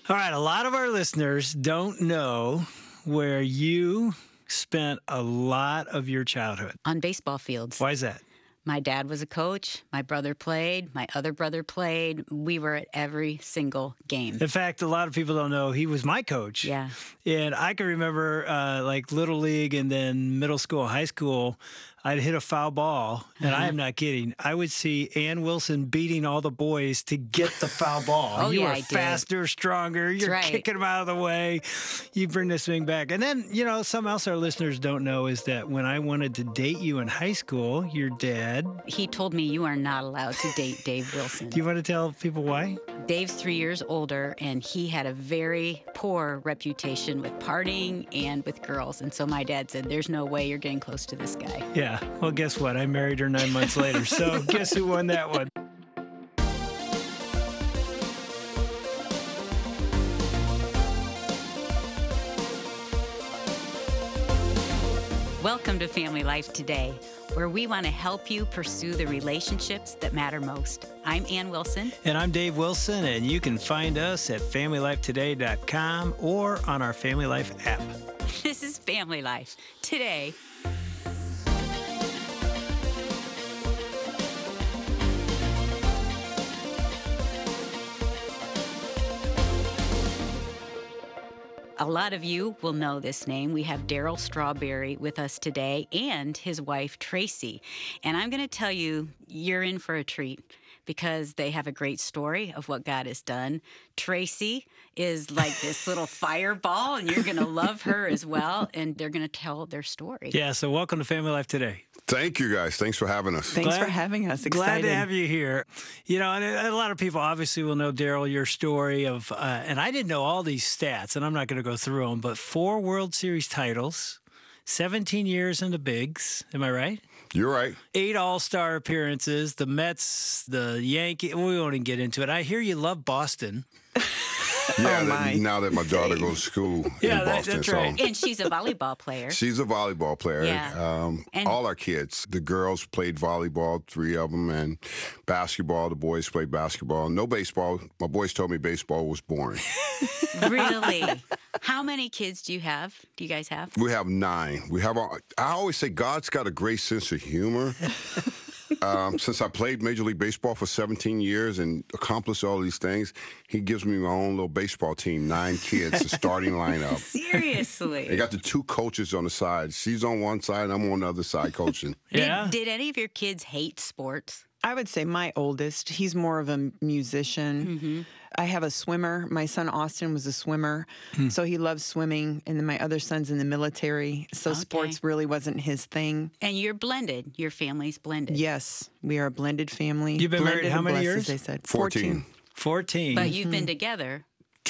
All right, a lot of our listeners don't know where you spent a lot of your childhood. On baseball fields. Why is that? My dad was a coach. My brother played. My other brother played. We were at every single game. In fact, a lot of people don't know he was my coach. Yeah. And I can remember like Little League and then middle school, high school, I'd hit a foul ball, and I am not kidding. I would see Ann Wilson beating all the boys to get the foul ball. Oh, you yeah, were I did. faster, stronger. You're right. kicking them out of the way. You bring this thing back. And then, something else our listeners don't know is that when I wanted to date you in high school, your dad. He told me you are not allowed to date Dave Wilson. Do you want to tell people why? Dave's 3 years older, and he had a very poor reputation with partying and with girls. And so my dad said, there's no way you're getting close to this guy. Yeah. Well, guess what? I married her 9 months later. So guess who won that one? Welcome to Family Life Today, where we want to help you pursue the relationships that matter most. I'm Ann Wilson. And I'm Dave Wilson, and you can find us at FamilyLifeToday.com or on our Family Life app. This is Family Life Today. A lot of you will know this name. We have Darryl Strawberry with us today and his wife, Tracy. And I'm going to tell you, you're in for a treat because they have a great story of what God has done. Tracy is like this little fireball, and you're going to love her as well, and they're going to tell their story. Yeah, so welcome to Family Life Today. Thank you, guys. Thanks for having us. Thanks for having us. Glad Excited. to have you here. And a lot of people obviously will know, Darryl, your story of, and I didn't know all these stats, and I'm not going to go through them, but 4 World Series titles, 17 years in the bigs. Am I right? You're right. 8 All-Star appearances, the Mets, the Yankees. We won't even get into it. I hear you love Boston. Yeah, now that my daughter goes to school in Boston. That's right. And she's a volleyball player. She's a volleyball player. Yeah. And all our kids, the girls played volleyball, 3 of them, and basketball, the boys played basketball. No baseball. My boys told me baseball was boring. Really? How many kids do you have? Do you guys have? We have 9. I always say God's got a great sense of humor. Since I played Major League Baseball for 17 years and accomplished all these things, he gives me my own little baseball team, 9 kids, the starting lineup. Seriously? They got the 2 coaches on the side. She's on one side, I'm on the other side coaching. Yeah. Did any of your kids hate sports? I would say my oldest, he's more of a musician. Mm-hmm. I have a swimmer. My son Austin was a swimmer, so he loves swimming. And then my other son's in the military, so sports really wasn't his thing. And you're blended. Your family's blended. Yes, we are a blended family. You've been married Blended how and many blessed, years? As they said. 14. 14. But you've been together.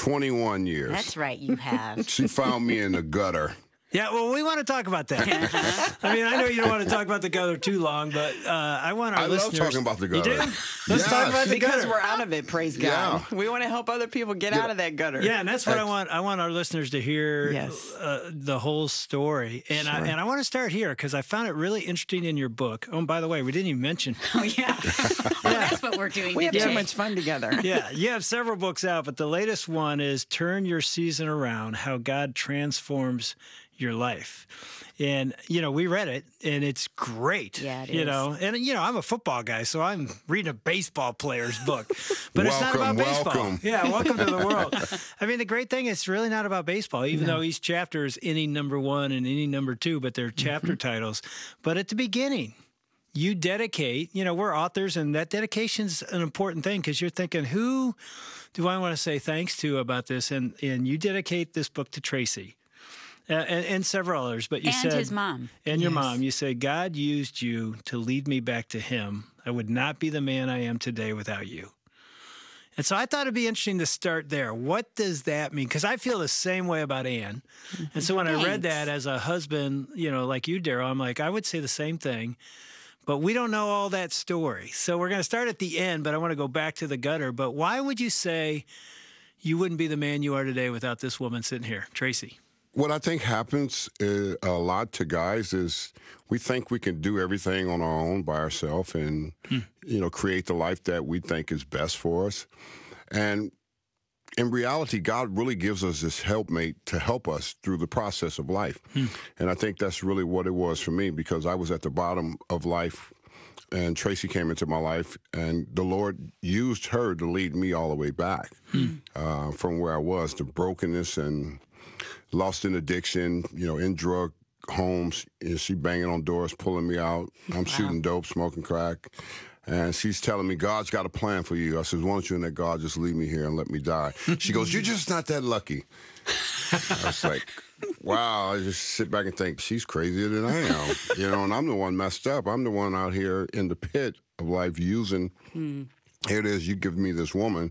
21 years. That's right, you have. She found me in the gutter. Yeah, well, we want to talk about that. I mean, I know you don't want to talk about the gutter too long, but I want our I listeners... love talking about the gutter. You do? Let's talk about the Because gutter. we're out of it, praise God. Yeah. We want to help other people get out of that gutter. Yeah, and that's what I want. I want our listeners to hear Yes. the whole story. And I want to start here because I found it really interesting in your book. Oh, and by the way, we didn't even mention... Oh, yeah. Well, that's what we're doing We have today. so much fun together. Yeah, you have several books out, but the latest one is Turn Your Season Around, How God Transforms Your Life. And, we read it, and it's great. Yeah, it And, I'm a football guy, so I'm reading a baseball player's book. But it's not about baseball. Welcome. Yeah, welcome to the world. I mean, the great thing is it's really not about baseball, even though each chapter is inning number 1 and inning number 2, but they're chapter titles. But at the beginning, you dedicate, we're authors, and that dedication's an important thing because you're thinking, who do I want to say thanks to about this? And you dedicate this book to Tracy. And several others, but you And said... his mom. And your mom. You say, God used you to lead me back to him. I would not be the man I am today without you. And so I thought it'd be interesting to start there. What does that mean? Because I feel the same way about Ann. And so when I read that as a husband, like you, Darryl, I'm like, I would say the same thing. But we don't know all that story. So we're going to start at the end, but I want to go back to the gutter. But why would you say you wouldn't be the man you are today without this woman sitting here, Tracy? What I think happens a lot to guys is we think we can do everything on our own by ourselves and, create the life that we think is best for us. And in reality, God really gives us this helpmate to help us through the process of life. And I think that's really what it was for me, because I was at the bottom of life, and Tracy came into my life, and the Lord used her to lead me all the way back from where I was, to brokenness and lost in addiction, in drug homes. She banging on doors, pulling me out. I'm shooting dope, smoking crack. And she's telling me, God's got a plan for you. I said, why don't you and that God just leave me here and let me die? She goes, you're just not that lucky. I was like, wow. I just sit back and think, she's crazier than I am. And I'm the one messed up. I'm the one out here in the pit of life using, here it is, you give me this woman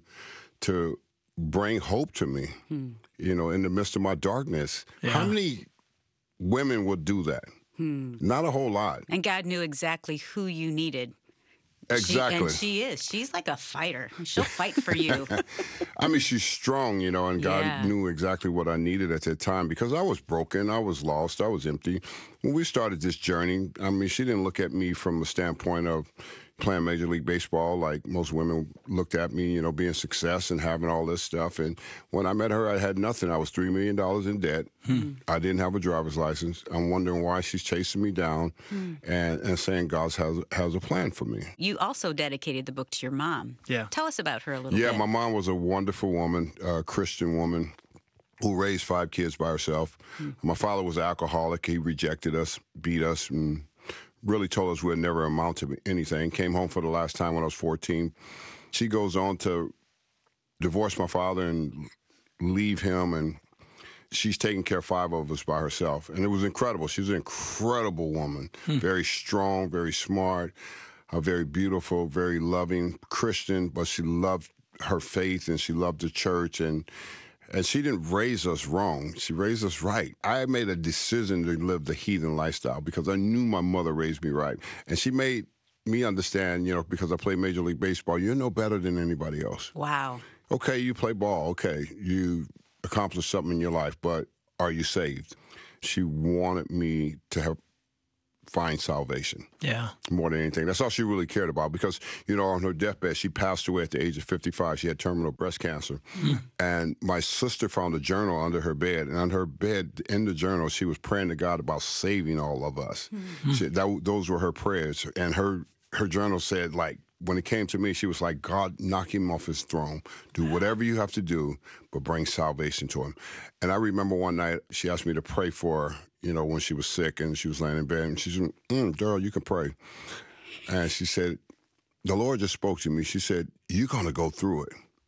to bring hope to me, in the midst of my darkness. Yeah. How many women would do that? Not a whole lot. And God knew exactly who you needed. Exactly. She's like a fighter. She'll fight for you. I mean, she's strong, and God knew exactly what I needed at that time, because I was broken, I was lost, I was empty. When we started this journey, I mean, she didn't look at me from the standpoint of playing Major League Baseball like most women looked at me, being success and having all this stuff. And when I met her, I had nothing. I was $3 million in debt. I didn't have a driver's license. I'm wondering why she's chasing me down and saying God has a plan for me. You also dedicated the book to your mom. Yeah. Tell us about her a little bit. Yeah, my mom was a wonderful woman, a Christian woman who raised 5 kids by herself. My father was an alcoholic. He rejected us, beat us, and really told us we'd never amount to anything. Came home for the last time when I was 14. She goes on to divorce my father and leave him, and she's taking care of 5 of us by herself. And it was incredible. She was an incredible woman, very strong, very smart, very beautiful, very loving Christian, but she loved her faith and she loved the church, and she didn't raise us wrong. She raised us right. I made a decision to live the heathen lifestyle because I knew my mother raised me right. And she made me understand, because I play Major League Baseball, you're no better than anybody else. Wow. Okay, you play ball. Okay, you accomplished something in your life, but are you saved? She wanted me to find salvation. Yeah. More than anything. That's all she really cared about, because, on her deathbed, she passed away at the age of 55. She had terminal breast cancer. And my sister found a journal under her bed, and on her bed, in the journal, she was praying to God about saving all of us. Those were her prayers. And her journal said, when it came to me, she was like, God, knock him off his throne. Do whatever you have to do, but bring salvation to him. And I remember one night, she asked me to pray for her, when she was sick and she was laying in bed. And she said, Daryl, you can pray. And she said, the Lord just spoke to me. She said, you're going to go through it.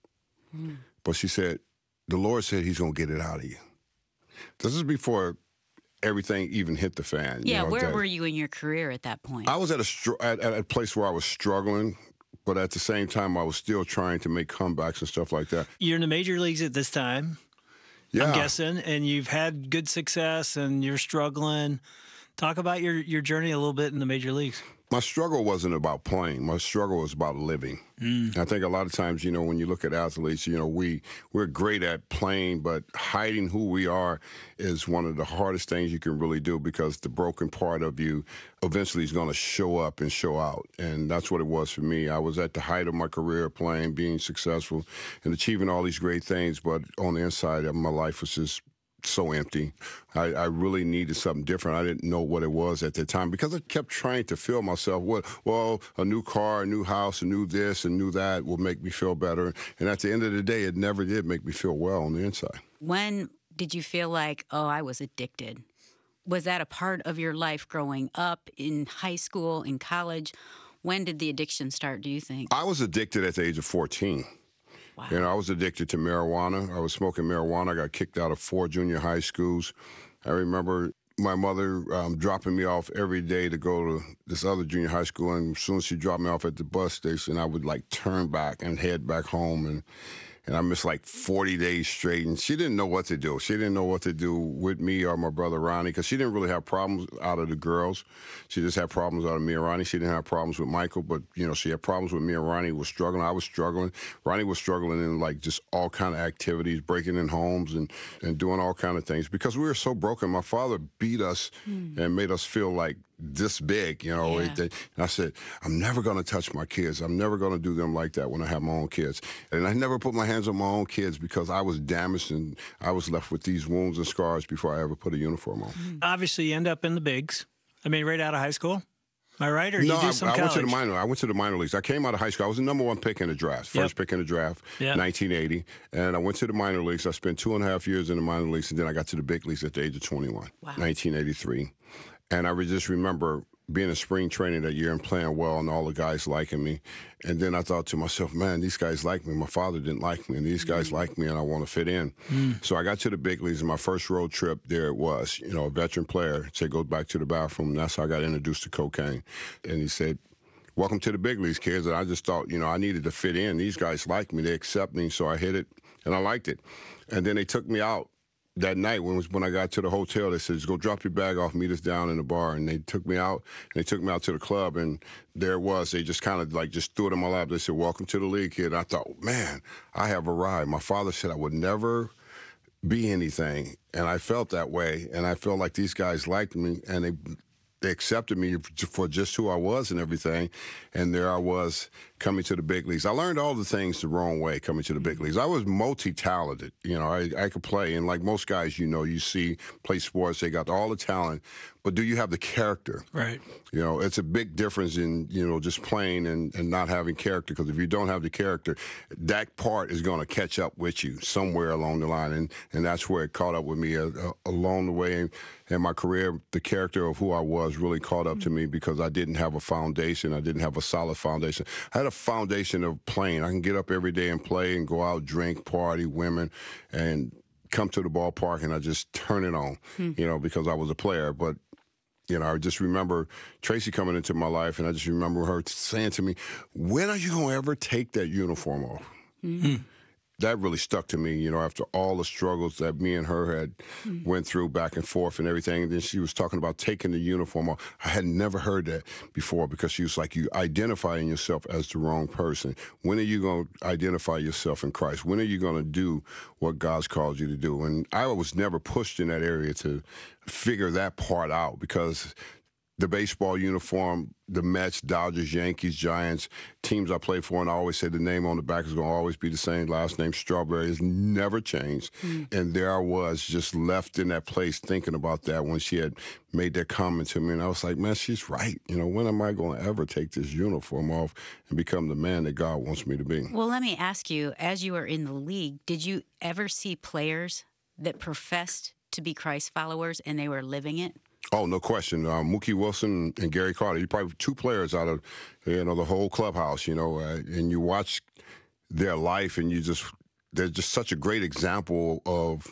But she said, the Lord said he's going to get it out of you. This is before everything even hit the fan. Yeah, where were you in your career at that point? I was at a place where I was struggling, but at the same time, I was still trying to make comebacks and stuff like that. You're in the major leagues at this time, I'm guessing, and you've had good success and you're struggling. Talk about your journey a little bit in the major leagues. My struggle wasn't about playing. My struggle was about living. I think a lot of times, when you look at athletes, we're great at playing, but hiding who we are is one of the hardest things you can really do, because the broken part of you eventually is going to show up and show out. And that's what it was for me. I was at the height of my career playing, being successful, and achieving all these great things, but on the inside of my life was just so empty. I really needed something different. I didn't know what it was at the time, because I kept trying to fill myself with, well, a new car, a new house, a new this, and new that will make me feel better. And at the end of the day, it never did make me feel well on the inside. When did you feel like, I was addicted? Was that a part of your life growing up, in high school, in college? When did the addiction start, do you think? I was addicted at the age of 14. Wow. I was addicted to marijuana. I was smoking marijuana. I got kicked out of 4 junior high schools. I remember my mother dropping me off every day to go to this other junior high school, and as soon as she dropped me off at the bus station, I would turn back and head back home, and I missed 40 days straight, and she didn't know what to do. She didn't know what to do with me or my brother Ronnie, because she didn't really have problems out of the girls. She just had problems out of me and Ronnie. She didn't have problems with Michael, but, she had problems with me and Ronnie was struggling. I was struggling. Ronnie was struggling in, just all kind of activities, breaking in homes and doing all kind of things, because we were so broken. My father beat us and made us feel like this big, you know. Yeah. And I said, I'm never going to touch my kids. I'm never going to do them like that when I have my own kids. And I never put my hands on my own kids because I was damaged and I was left with these wounds and scars before I ever put a uniform on. Obviously, you end up in the bigs. I mean, right out of high school. Am I right? Or you do some college? I went to the minor leagues. I came out of high school. I was the #1 pick in the draft, first pick in the draft, 1980. And I went to the minor leagues. I spent 2.5 years in the minor leagues, and then I got to the big leagues at the age of 21, 1983. And I just remember being in spring training that year and playing well and all the guys liking me. And then I thought to myself, man, these guys like me. My father didn't like me, and these guys like me, and I want to fit in. So I got to the big leagues, and my first road trip there it was, you know, a veteran player said, go back to the bathroom. And that's how I got introduced to cocaine. And he said, welcome to the big leagues, kids. And I just thought, you know, I needed to fit in. These guys like me. They accept me. So I hit it, and I liked it. And then they took me out. That night, when I got to the hotel, they said, just go drop your bag off, meet us down in the bar. And they took me out, and they took me out to the club, and there it was. They just kind of like just threw it in my lap. They said, welcome to the league, kid. And I thought, man, I have arrived. My father said I would never be anything, and I felt that way. And I felt like these guys liked me, and they accepted me for just who I was and everything. And there I was coming to the big leagues. I learned all the things the wrong way coming to the big leagues. I was multi-talented. You know, I could play. And like most guys, you know, you see play sports, they got all the talent. But do you have the character? Right. You know, it's a big difference in, you know, just playing and not having character. Because if you don't have the character, that part is going to catch up with you somewhere along the line. And that's where it caught up with me along the way. In my career, the character of who I was really caught up to me because I didn't have a foundation. I didn't have a solid foundation. I had a foundation of playing. I can get up every day and play and go out, drink, party, women, and come to the ballpark and I just turn it on, you know, because I was a player. But, you know, I just remember Tracy coming into my life, and I just remember her saying to me, when are you going to ever take that uniform off? That really stuck to me, you know, after all the struggles that me and her had went through back and forth and everything. And then she was talking about taking the uniform off. I had never heard that before because she was like, you identifying yourself as the wrong person. When are you going to identify yourself in Christ? When are you going to do what God's called you to do? And I was never pushed in that area to figure that part out because the baseball uniform, the Mets, Dodgers, Yankees, Giants, teams I played for, and I always said the name on the back is going to always be the same. Last name Strawberry has never changed. And there I was just left in that place thinking about that when she had made that comment to me. And I was like, man, she's right. You know, when am I going to ever take this uniform off and become the man that God wants me to be? Well, let me ask you, as you were in the league, did you ever see players that professed to be Christ followers and they were living it? Oh, no question. Mookie Wilson and Gary Carter, you're probably two players out of, you know, the whole clubhouse, you know, and you watch their life and they're just such a great example of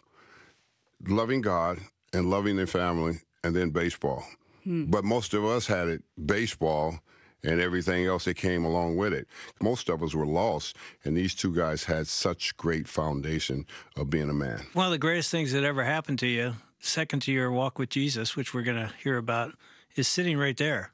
loving God and loving their family and then baseball. But most of us had it baseball and everything else that came along with it. Most of us were lost, and these two guys had such great foundation of being a man. One of the greatest things that ever happened to you, second to your walk with Jesus, which we're going to hear about, is sitting right there.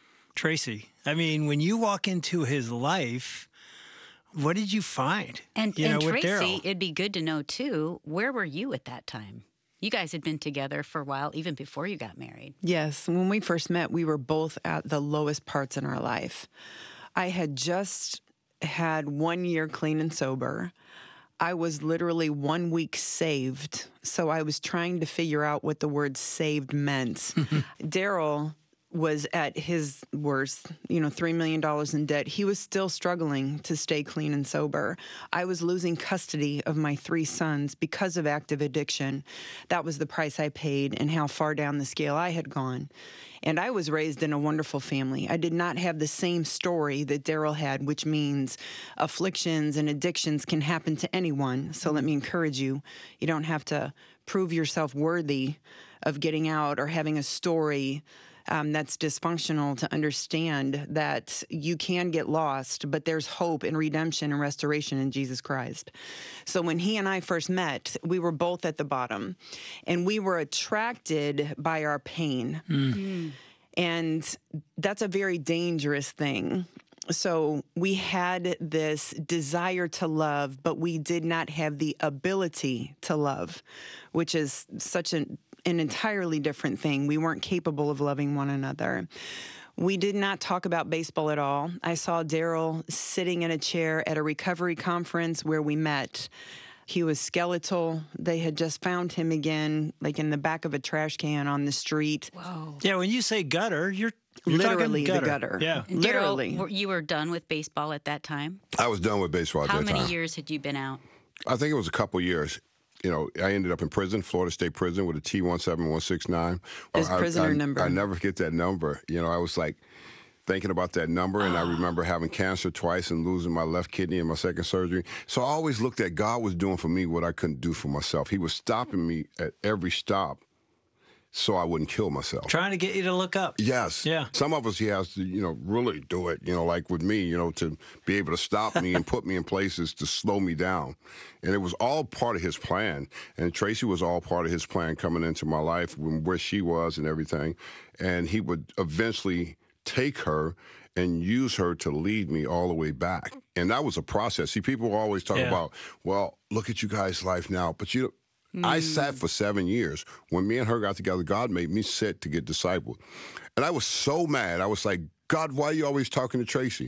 Tracy, I mean, when you walk into his life, what did you find? And with Tracy, Darryl? it'd be good to know, too, where were you at that time? You guys had been together for a while, even before you got married. Yes. When we first met, we were both at the lowest parts in our life. I had just had 1 year clean and sober. I was literally 1 week saved. So I was trying to figure out what the word saved meant. Darryl was at his worst, $3 million in debt. He was still struggling to stay clean and sober. I was losing custody of my 3 sons because of active addiction. That was the price I paid and how far down the scale I had gone. And I was raised in a wonderful family. I did not have the same story that Darryl had, which means afflictions and addictions can happen to anyone. So let me encourage you, you don't have to prove yourself worthy of getting out or having a story that's dysfunctional to understand that you can get lost, but there's hope and redemption and restoration in Jesus Christ. So when he and I first met, we were both at the bottom, and we were attracted by our pain. And that's a very dangerous thing. So we had this desire to love, but we did not have the ability to love, which is such an an entirely different thing. We weren't capable of loving one another. We did not talk about baseball at all. I saw Daryl sitting in a chair at a recovery conference where we met. He was skeletal. They had just found him again, like in the back of a trash can on the street. Whoa. Yeah, when you say gutter, you're Literally talking the gutter. Yeah. Literally. Daryl, you were done with baseball at that time? I was done with baseball at How that time. many years had you been out? I think it was a couple years. You know, I ended up in prison, Florida State Prison, with a T17169. His prisoner number. I never forget that number. You know, I was like thinking about that number, and I remember having cancer twice and losing my left kidney in my second surgery. So I always looked at God was doing for me what I couldn't do for myself. He was stopping me at every stop so I wouldn't kill myself. Trying to get you to look up. Yes. Yeah. Some of us, he has to, you know, really do it, you know, like with me, you know, to be able to stop me and put me in places to slow me down. And it was all part of his plan. And Tracy was all part of his plan coming into my life, where she was and everything. And he would eventually take her and use her to lead me all the way back. And that was a process. See, people always talk about, well, look at you guys' life now. But you I sat for 7 years. When me and her got together, God made me sit to get discipled. And I was so mad. I was like, God, why are you always talking to Tracy?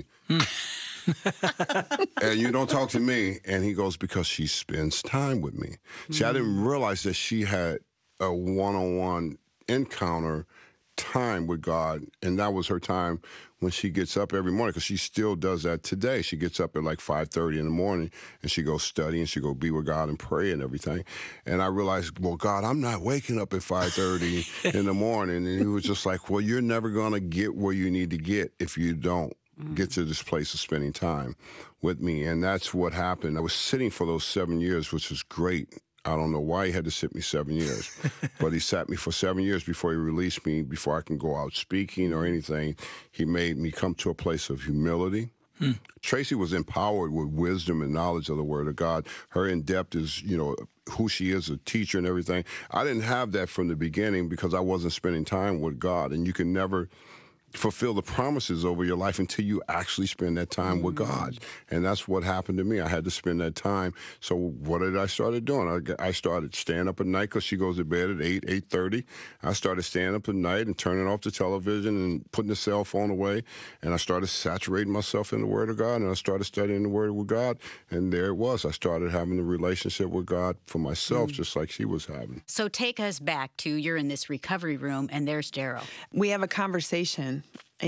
And you don't talk to me. And he goes, because she spends time with me. See, I didn't realize that she had a one-on-one encounter time with God, and that was her time when she gets up every morning, because she still does that today. She gets up at like 5:30 in the morning, and she goes study, and she go be with God and pray and everything. And I realized, well, God, I'm not waking up at 5:30 in the morning. And he was just like, well, you're never going to get where you need to get if you don't get to this place of spending time with me. And that's what happened. I was sitting for those 7 years, which was great. I don't know why he had to sit me 7 years, but he sat me for 7 years before he released me, before I can go out speaking or anything. He made me come to a place of humility. Tracy was empowered with wisdom and knowledge of the Word of God. Her in-depth is, you know, who she is, a teacher and everything. I didn't have that from the beginning because I wasn't spending time with God. And you can never fulfill the promises over your life until you actually spend that time with God. And that's what happened to me. I had to spend that time. So what did I start doing? I started staying up at night, because she goes to bed at 8:30. I started staying up at night and turning off the television and putting the cell phone away. And I started saturating myself in the Word of God, and I started studying the Word of God. And there it was. I started having a relationship with God for myself, just like she was having. So take us back to, you're in this recovery room, and there's Daryl. We have a conversation,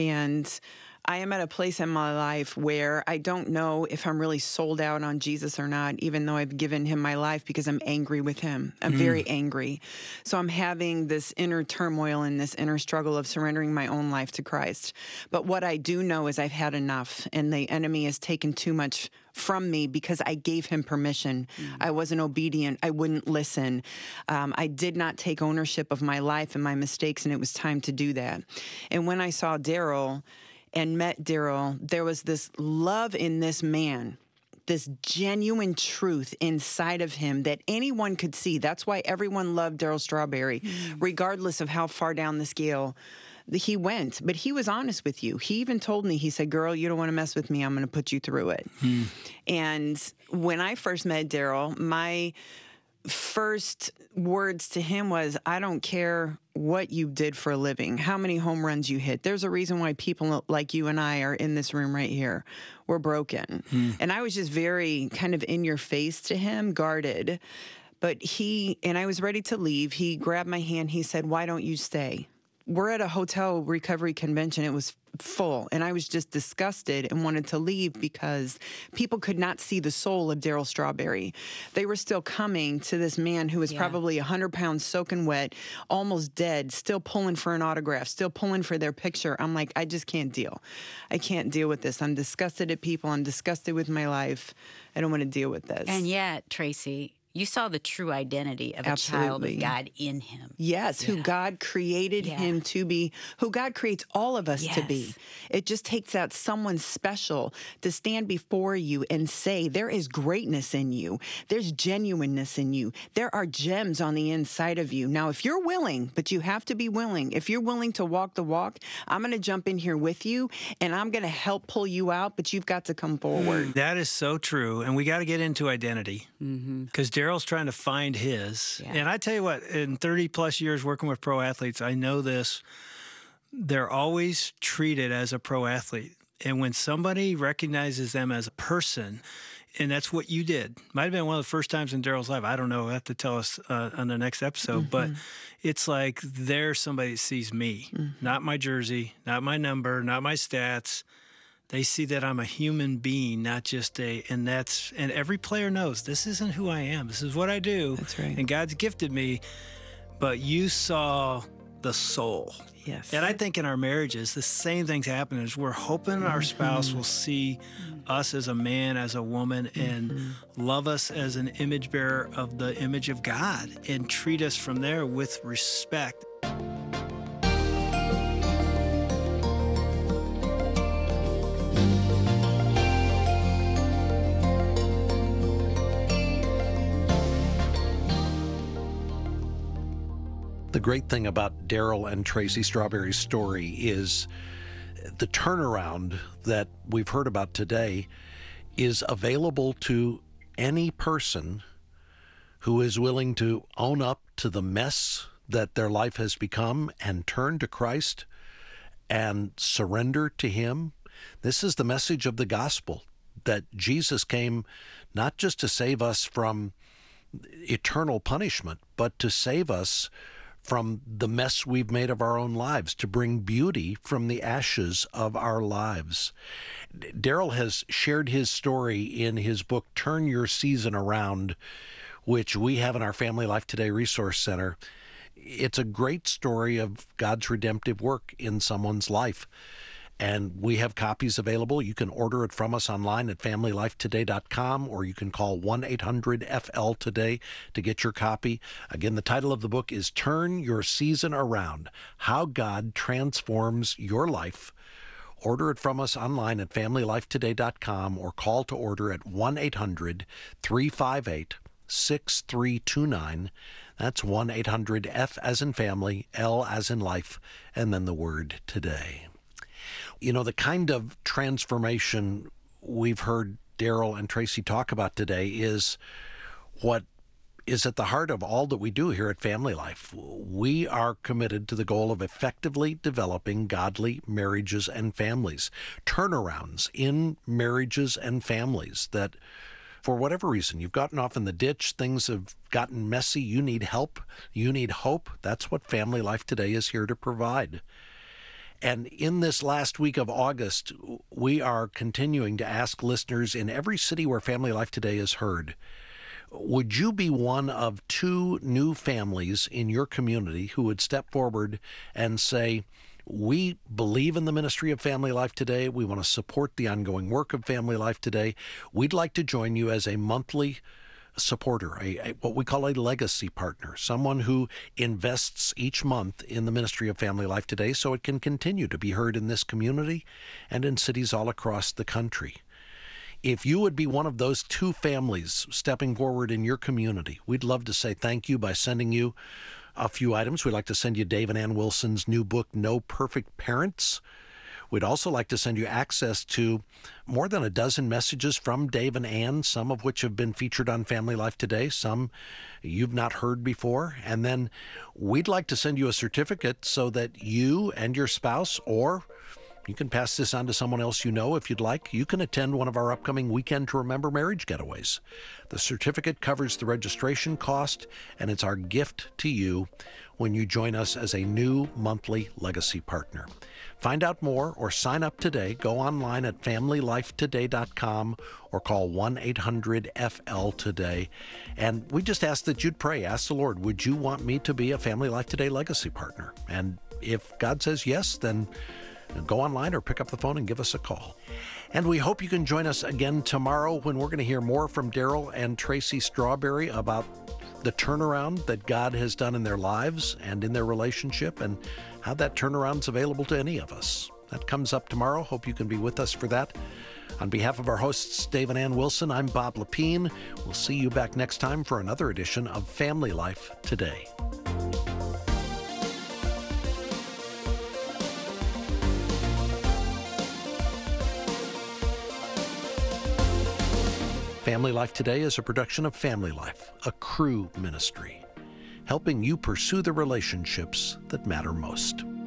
and I am at a place in my life where I don't know if I'm really sold out on Jesus or not, even though I've given him my life, because I'm angry with him. I'm very angry. So I'm having this inner turmoil and this inner struggle of surrendering my own life to Christ. But what I do know is I've had enough, and the enemy has taken too much from me because I gave him permission. I wasn't obedient. I wouldn't listen. I did not take ownership of my life and my mistakes, and it was time to do that. And when I saw Daryl and met Daryl, there was this love in this man, this genuine truth inside of him that anyone could see. That's why everyone loved Daryl Strawberry, regardless of how far down the scale he went. But he was honest with you. He even told me, he said, girl, you don't want to mess with me. I'm going to put you through it. And when I first met Daryl, my first words to him was, I don't care what you did for a living, how many home runs you hit. There's a reason why people like you and I are in this room right here. We're broken. And I was just very kind of in your face to him, guarded. But I was ready to leave. He grabbed my hand. He said, why don't you stay? We're at a hotel recovery convention. It was full, and I was just disgusted and wanted to leave because people could not see the soul of Daryl Strawberry. They were still coming to this man who was probably 100 pounds soaking wet, almost dead, still pulling for an autograph, still pulling for their picture. I'm like, I just can't deal. I can't deal with this. I'm disgusted at people. I'm disgusted with my life. I don't want to deal with this. And yet, Tracy, you saw the true identity of a child of God in him. Yes, who God created him to be, who God creates all of us to be. It just takes out someone special to stand before you and say, there is greatness in you. There's genuineness in you. There are gems on the inside of you. Now, if you're willing, but you have to be willing, if you're willing to walk the walk, I'm going to jump in here with you, and I'm going to help pull you out, but you've got to come forward. That is so true. And we got to get into identity. Because Daryl Daryl's trying to find his. Yeah. And I tell you what, in 30 plus years working with pro athletes, I know this. They're always treated as a pro athlete. And when somebody recognizes them as a person, and that's what you did. Might have been one of the first times in Daryl's life. I don't know. He'll have to tell us on the next episode. But it's like there's somebody that sees me, not my jersey, not my number, not my stats. They see that I'm a human being, not just and every player knows this isn't who I am. This is what I do. That's right. And God's gifted me. But you saw the soul. Yes. And I think in our marriages, the same thing's happening is we're hoping our spouse will see us as a man, as a woman, and love us as an image bearer of the image of God and treat us from there with respect. The great thing about Daryl and Tracy Strawberry's story is the turnaround that we've heard about today is available to any person who is willing to own up to the mess that their life has become and turn to Christ and surrender to Him. This is the message of the gospel, that Jesus came not just to save us from eternal punishment, but to save us from the mess we've made of our own lives, to bring beauty from the ashes of our lives. Daryl has shared his story in his book, Turn Your Season Around, which we have in our Family Life Today Resource Center. It's a great story of God's redemptive work in someone's life. And we have copies available. You can order it from us online at FamilyLifeToday.com, or you can call 1-800-FL-TODAY to get your copy. Again, the title of the book is Turn Your Season Around, How God Transforms Your Life. Order it from us online at FamilyLifeToday.com, or call to order at 1-800-358-6329. That's 1-800-F as in family, L as in life, and then the word today. You know, the kind of transformation we've heard Daryl and Tracy talk about today is what is at the heart of all that we do here at Family Life. We are committed to the goal of effectively developing godly marriages and families, turnarounds in marriages and families that, for whatever reason, you've gotten off in the ditch, things have gotten messy, you need help, you need hope. That's what Family Life Today is here to provide. And in this last week of August, we are continuing to ask listeners in every city where Family Life Today is heard, would you be one of 2 new families in your community who would step forward and say, we believe in the ministry of Family Life Today. We want to support the ongoing work of Family Life Today. We'd like to join you as a monthly supporter, what we call a legacy partner, someone who invests each month in the ministry of Family Life Today so it can continue to be heard in this community and in cities all across the country. If you would be one of those 2 families stepping forward in your community, we'd love to say thank you by sending you a few items. We'd like to send you Dave and Ann Wilson's new book, No Perfect Parents. We'd also like to send you access to more than a dozen messages from Dave and Ann, some of which have been featured on Family Life Today, some you've not heard before. And then we'd like to send you a certificate so that you and your spouse, or you can pass this on to someone else you know if you'd like, you can attend one of our upcoming Weekend to Remember marriage getaways. The certificate covers the registration cost, and it's our gift to you when you join us as a new monthly legacy partner. Find out more or sign up today. Go online at FamilyLifeToday.com or call 1-800-FL-TODAY. And we just ask that you'd pray. Ask the Lord, would you want me to be a Family Life Today legacy partner? And if God says yes, then go online or pick up the phone and give us a call. And we hope you can join us again tomorrow when we're going to hear more from Daryl and Tracy Strawberry about the turnaround that God has done in their lives and in their relationship, and how that turnaround's available to any of us. That comes up tomorrow. Hope you can be with us for that. On behalf of our hosts, Dave and Ann Wilson, I'm Bob Lepine. We'll see you back next time for another edition of Family Life Today. Family Life Today is a production of Family Life, a Cru ministry, helping you pursue the relationships that matter most.